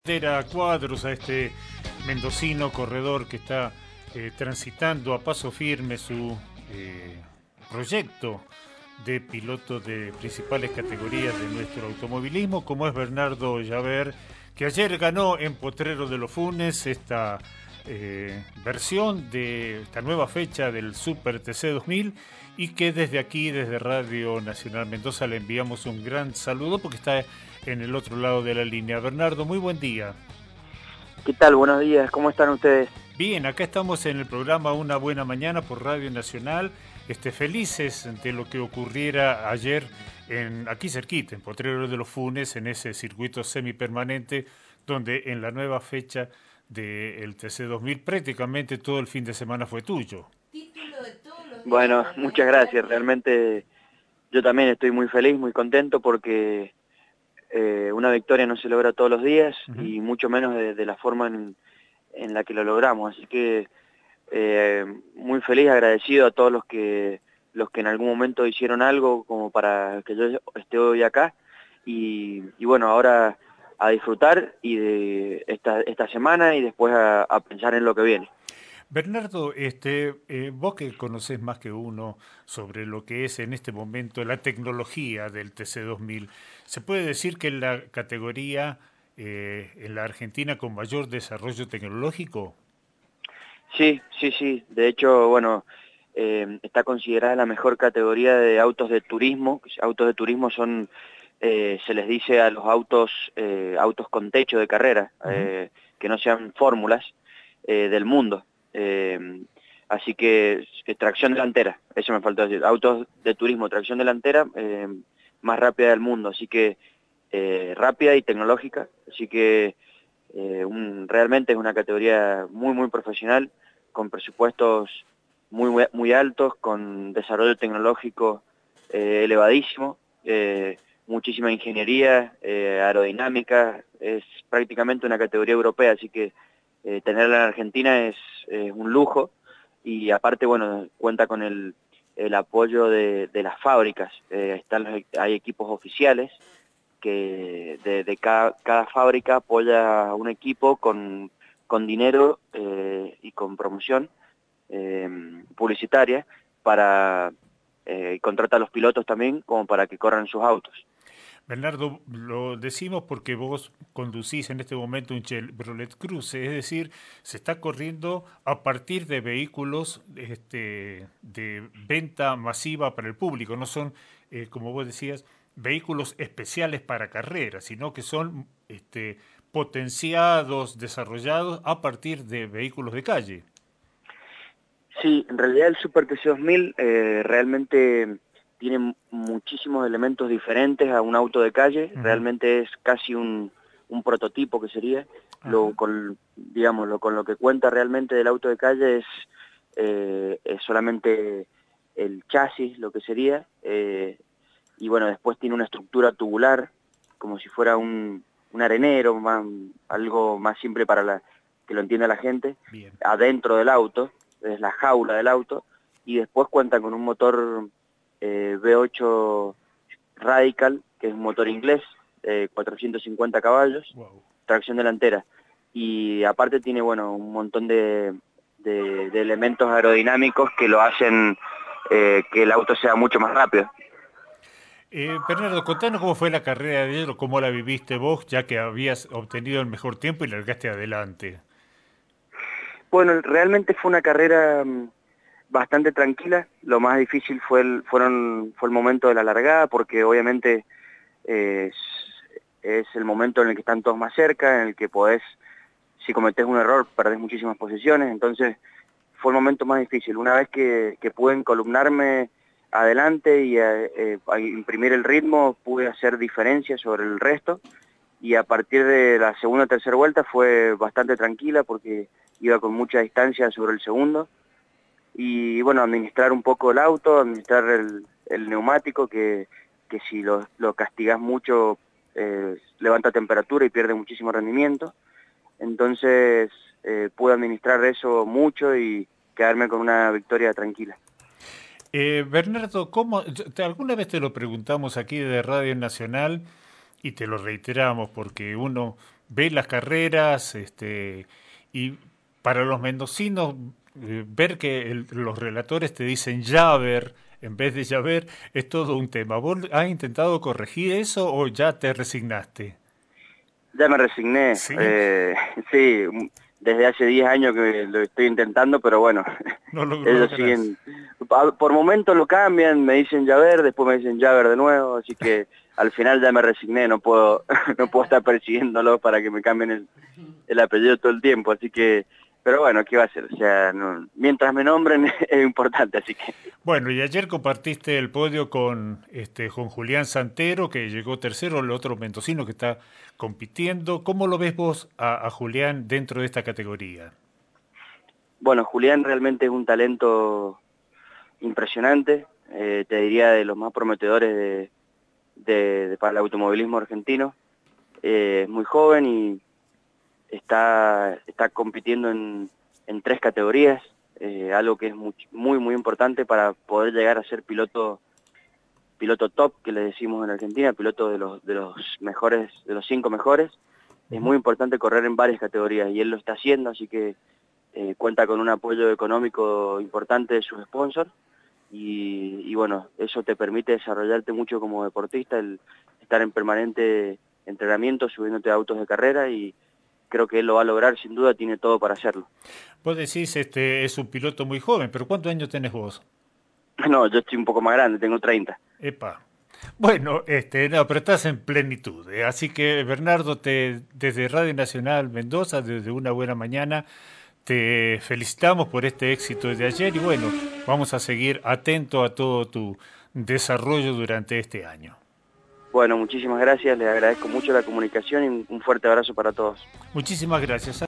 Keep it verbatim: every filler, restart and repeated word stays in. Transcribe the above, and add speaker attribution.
Speaker 1: A cuadros a este mendocino corredor que está eh, transitando a paso firme su eh, proyecto de piloto de principales categorías de nuestro automovilismo, como es Bernardo Llaver, que ayer ganó en Potrero de los Funes esta eh, versión de esta nueva fecha del Super T C dos mil, y que desde aquí, desde Radio Nacional Mendoza, le enviamos un gran saludo porque está en el otro lado de la línea. Bernardo, muy buen día.
Speaker 2: ¿Qué tal? Buenos días, ¿cómo están ustedes?
Speaker 1: Bien, acá estamos en el programa Una Buena Mañana por Radio Nacional, este, felices de lo que ocurriera ayer en, aquí cerquita, en Potrero de los Funes, en ese circuito semipermanente, donde en la nueva fecha del T C dos mil prácticamente todo el fin de semana fue tuyo.
Speaker 2: Bueno, muchas gracias, realmente yo también estoy muy feliz, muy contento porque eh, una victoria no se logra todos los días
Speaker 1: Uh-huh.
Speaker 2: y mucho menos de, de la forma en, en la que lo logramos, así que eh, muy feliz, agradecido a todos los que los que en algún momento hicieron algo como para que yo esté hoy acá y, y bueno, ahora a disfrutar y de esta, esta semana y después a, a pensar en lo que viene.
Speaker 1: Bernardo, este, eh, vos que conocés más que uno sobre lo que es en este momento la tecnología del T C dos mil, ¿se puede decir que es la categoría eh, en la Argentina con mayor desarrollo tecnológico?
Speaker 2: Sí, sí, sí. De hecho, bueno, eh, está considerada la mejor categoría de autos de turismo. Autos de turismo son, eh, se les dice a los autos, eh, autos con techo de carrera,
Speaker 1: Uh-huh.
Speaker 2: eh, que no sean fórmulas eh, del mundo. Eh, así que eh, tracción delantera, eso me faltó decir. Autos de turismo, tracción delantera, eh, más rápida del mundo. Así que eh, rápida y tecnológica. Así que eh, un, realmente es una categoría muy, muy profesional, con presupuestos muy, muy altos, con desarrollo tecnológico eh, elevadísimo, eh, muchísima ingeniería, eh, aerodinámica, es prácticamente una categoría europea, así que eh, tenerla en Argentina es eh, un lujo, y aparte, bueno, cuenta con el, el apoyo de, de las fábricas, eh, están, hay equipos oficiales, que de, de cada, cada fábrica apoya a un equipo con, con dinero eh, y con promoción eh, publicitaria para eh, contratar a los pilotos también como para que corran sus autos.
Speaker 1: Bernardo, lo decimos porque vos conducís en este momento un Chevrolet Cruze, es decir, se está corriendo a partir de vehículos este, de venta masiva para el público, no son, eh, como vos decías, vehículos especiales para carreras, sino que son este, potenciados, desarrollados a partir de vehículos de calle.
Speaker 2: Sí, en realidad el Super T C dos mil eh, realmente tiene muchísimos elementos diferentes a un auto de calle,
Speaker 1: Uh-huh.
Speaker 2: realmente es casi un, un prototipo que sería, lo,
Speaker 1: Ajá.
Speaker 2: con, digamos, lo, con lo que cuenta realmente del auto de calle es, eh, es solamente el chasis, lo que sería, eh, y bueno, después tiene una estructura tubular, como si fuera un, un arenero, más, algo más simple para la, que lo entienda la gente,
Speaker 1: Bien.
Speaker 2: adentro del auto, es la jaula del auto, y después cuenta con un motor eh, V ocho Radical, que es un motor inglés, eh, cuatrocientos cincuenta caballos,
Speaker 1: Wow.
Speaker 2: tracción delantera, y aparte tiene, bueno, un montón de, de, de elementos aerodinámicos que lo hacen eh, que el auto sea mucho más rápido.
Speaker 1: Eh, Bernardo, contanos cómo fue la carrera de ellos, cómo la viviste vos, ya que habías obtenido el mejor tiempo y largaste adelante.
Speaker 2: Bueno, realmente fue una carrera mm, bastante tranquila. Lo más difícil fue el, fueron, fue el momento de la largada, porque obviamente eh, es, es el momento en el que están todos más cerca, en el que podés, si cometés un error, perdés muchísimas posiciones. Entonces fue el momento más difícil. Una vez que, que pude encolumnarme adelante y a, eh, a imprimir el ritmo, pude hacer diferencias sobre el resto, y a partir de la segunda o tercera vuelta fue bastante tranquila porque iba con mucha distancia sobre el segundo, y bueno, administrar un poco el auto, administrar el, el neumático, que, que si lo, lo castigás mucho eh, levanta temperatura y pierde muchísimo rendimiento. Entonces eh, pude administrar eso mucho y quedarme con una victoria tranquila.
Speaker 1: Eh, Bernardo, ¿cómo, te- alguna vez te lo preguntamos aquí de Radio Nacional y te lo reiteramos porque uno ve las carreras, este, y para los mendocinos, eh, ver que el- los relatores te dicen Javer en vez de Javer es todo un tema. ¿Vos has intentado corregir eso o ya te resignaste?
Speaker 2: Ya me resigné,
Speaker 1: Sí,
Speaker 2: eh, sí, desde hace diez años que lo estoy intentando, pero bueno,
Speaker 1: no lo
Speaker 2: ellos
Speaker 1: logras.
Speaker 2: siguen, a- por momentos lo cambian, me dicen Javer, después me dicen Javer de nuevo, así que al final ya me resigné, no puedo, no puedo estar persiguiéndolo para que me cambien el, el apellido todo el tiempo, así que, pero bueno, ¿qué va a hacer? O sea, no- mientras me nombren es importante, así que,
Speaker 1: Bueno, y ayer compartiste el podio con este con Julián Santero, que llegó tercero, el otro mendocino que está compitiendo. ¿Cómo lo ves vos a, a Julián dentro de esta categoría?
Speaker 2: bueno, Julián realmente es un talento impresionante, eh, te diría de los más prometedores de, de- de- para el automovilismo argentino. Eh, es muy joven y está, está compitiendo en, en tres categorías, eh, algo que es muy, muy, muy importante para poder llegar a ser piloto, piloto top, que le decimos en Argentina, piloto de los, de los mejores, de los cinco mejores. Es
Speaker 1: Ujú.
Speaker 2: muy importante correr en varias categorías y él lo está haciendo, así que eh, cuenta con un apoyo económico importante de sus sponsors y, y bueno, eso te permite desarrollarte mucho como deportista, el estar en permanente entrenamiento, subiéndote a autos de carrera y creo que él lo va a lograr, sin duda tiene todo para hacerlo.
Speaker 1: Vos decís, este, es un piloto muy joven, pero ¿cuántos años tenés vos?
Speaker 2: No, yo estoy un poco más grande, tengo treinta.
Speaker 1: Epa. Bueno, este, no, pero estás en plenitud, ¿eh? Así que Bernardo, te, desde Radio Nacional Mendoza, desde una buena mañana, te felicitamos por este éxito de ayer y bueno, vamos a seguir atento a todo tu desarrollo durante este año.
Speaker 2: Bueno, muchísimas gracias, les agradezco mucho la comunicación y un un fuerte abrazo para todos.
Speaker 1: Muchísimas gracias.